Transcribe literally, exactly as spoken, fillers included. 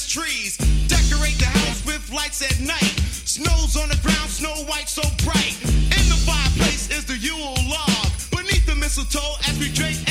trees. Decorate the house with lights at night. Snow's on the ground, snow white so bright. In the fireplace is the Yule log. Beneath the mistletoe as we drink